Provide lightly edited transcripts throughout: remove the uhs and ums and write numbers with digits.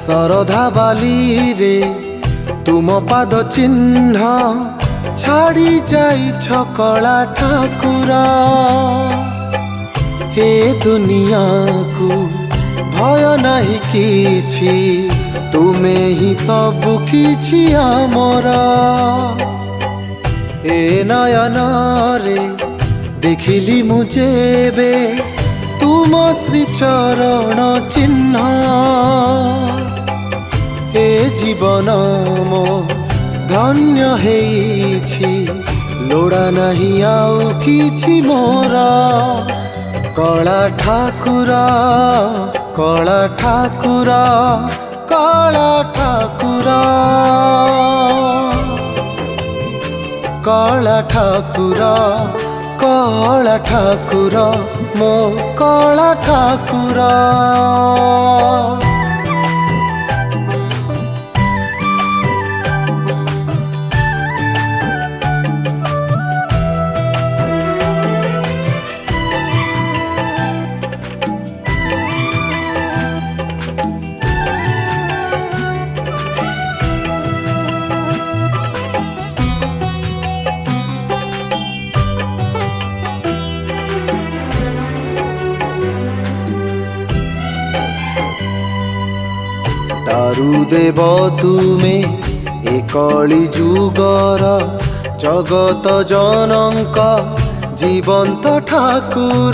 सरधा बाली रे तुम पाद चिन्ह छाड़ी जाइछ कला ठाकुर। हे दुनिया को भय नहीं किछि तुमे ही सब किछि आमर। ए नयन रे देखिली मुझे तुम श्री चरण चिन्ह। ए जीवन मो धन्य हेछि लोड़ा नहीं आउ किछि मोर। कला ठाकुर कला ठाकुर कला ठाकुर कला ठाकुर कला ठाकुर मो कला ठाकुर। दारु देव तुमे ए कली जुगर जगत जनक जीवंत ठाकुर।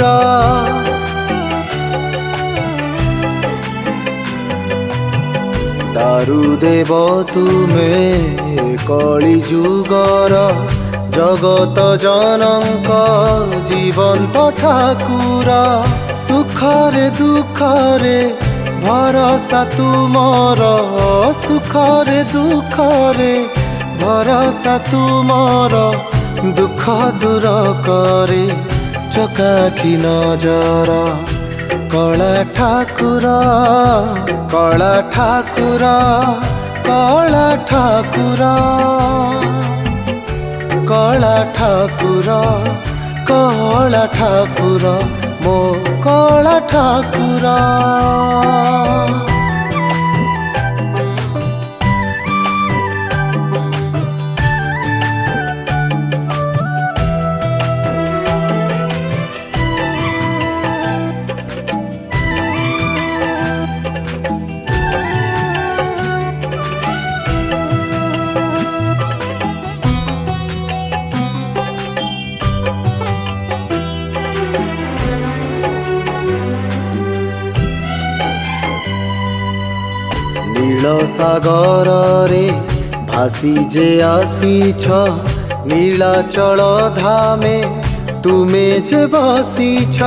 दारु देव तुमे ए कली जुगर जगत जनक जीवंत ठाकुर। सुखरे दुखरे भरोसा तुमर सुखरे दुखरे भरोसा तुमर। दुख दूर करे चकाखी नजर। कला ठाकुर कला ठाकुर कला ठाकुर कला ठाकुर कला ठाकुर मो कला ठाकुर। नील सागर रे भासी जे आसीछ नीलाचल धामे तुमे जे बसीछ।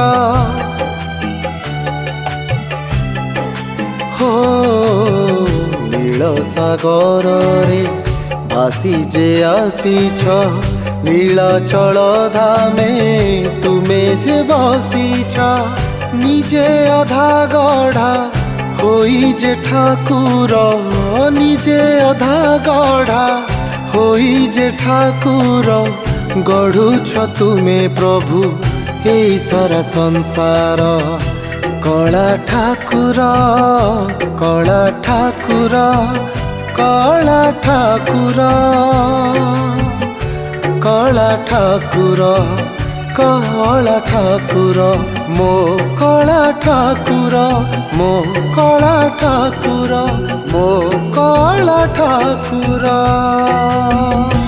हो नील सागर रे भासी जे आसीछ नीलाचल धामे तुमे जे बसीछ। निजे अधा गढ़ा होई जे ठाकुर निजे अधा गढ़ा होई जे ठाकुर। गढ़ुछ तुमे प्रभु ए सारा संसार। कला ठाकुर कला ठाकुर कला ठाकुर कला ठाकुर कला ठाकुर मो कला ठाकुर मो कला ठाकुर मो कला ठाकुर।